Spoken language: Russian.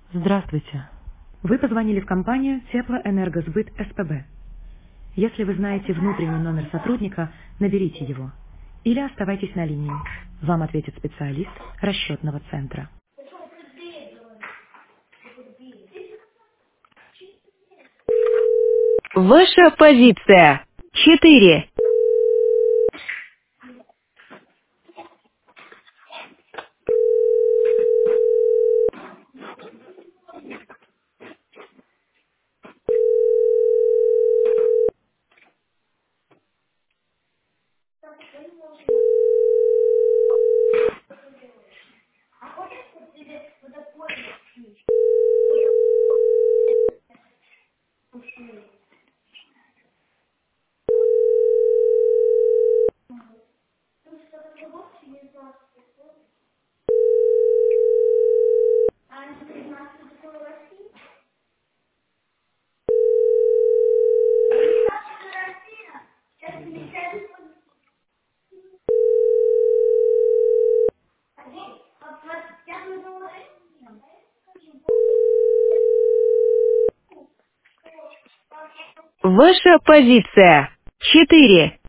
Здравствуйте. Вы позвонили в компанию Теплоэнергосбыт СПБ. Если вы знаете внутренний номер сотрудника, наберите его. Или оставайтесь на линии. Вам ответит специалист расчетного центра. Ваша позиция. 4. Ваша позиция. 4.